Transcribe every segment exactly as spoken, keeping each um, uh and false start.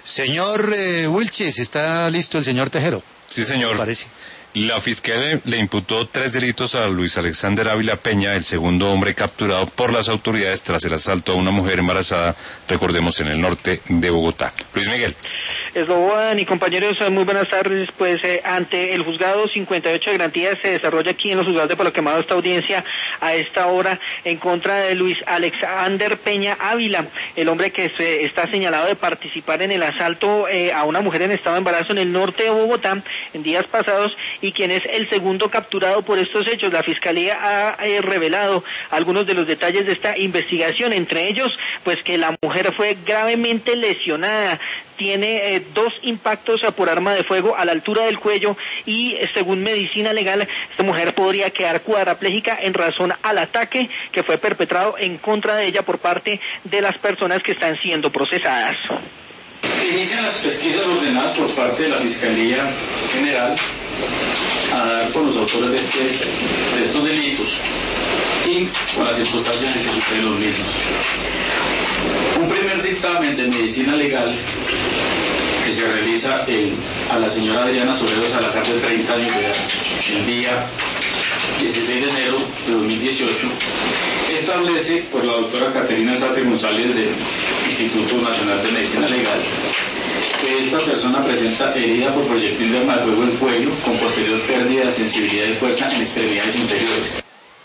Señor eh, Wilches, ¿está listo el señor Tejero? Sí, señor. Parece. La fiscalía le imputó tres delitos a Luis Alexander Ávila Peña, el segundo hombre capturado por las autoridades tras el asalto a una mujer embarazada, recordemos, en el norte de Bogotá. Luis Miguel. Eslobodan y compañeros, muy buenas tardes. Pues eh, ante el juzgado cincuenta y ocho de Garantías se desarrolla aquí en los juzgados de Palo Quemado esta audiencia a esta hora en contra de Luis Alexander Peña Ávila, el hombre que se está señalado de participar en el asalto eh, a una mujer en estado de embarazo en el norte de Bogotá en días pasados, y quien es el segundo capturado por estos hechos. La Fiscalía ha eh, revelado algunos de los detalles de esta investigación, entre ellos, pues que la mujer fue gravemente lesionada, tiene eh, dos impactos a por arma de fuego a la altura del cuello y eh, según medicina legal, esta mujer podría quedar cuadraplégica en razón al ataque que fue perpetrado en contra de ella por parte de las personas que están siendo procesadas. Inician las pesquisas ordenadas por parte de la Fiscalía General a dar con los autores de, este, de estos delitos y con las circunstancias en que suceden los mismos. Un primer dictamen de medicina legal que se realiza el, a la señora Adriana Soredo Salazar, de treinta años de edad, el día dieciséis de enero de dos mil dieciocho, establece por la doctora Caterina Alzate González del Instituto Nacional de Medicina Legal que esta persona presenta herida por proyectil de arma de fuego en cuello con posterior pérdida de sensibilidad y fuerza en extremidades inferiores.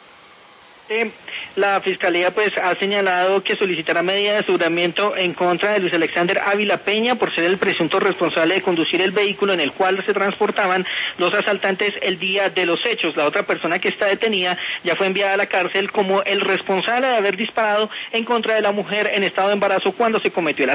La Fiscalía pues ha señalado que solicitará medida de aseguramiento en contra de Luis Alexander Ávila Peña por ser el presunto responsable de conducir el vehículo en el cual se transportaban los asaltantes el día de los hechos. La otra persona que está detenida ya fue enviada a la cárcel como el responsable de haber disparado en contra de la mujer en estado de embarazo cuando se cometió el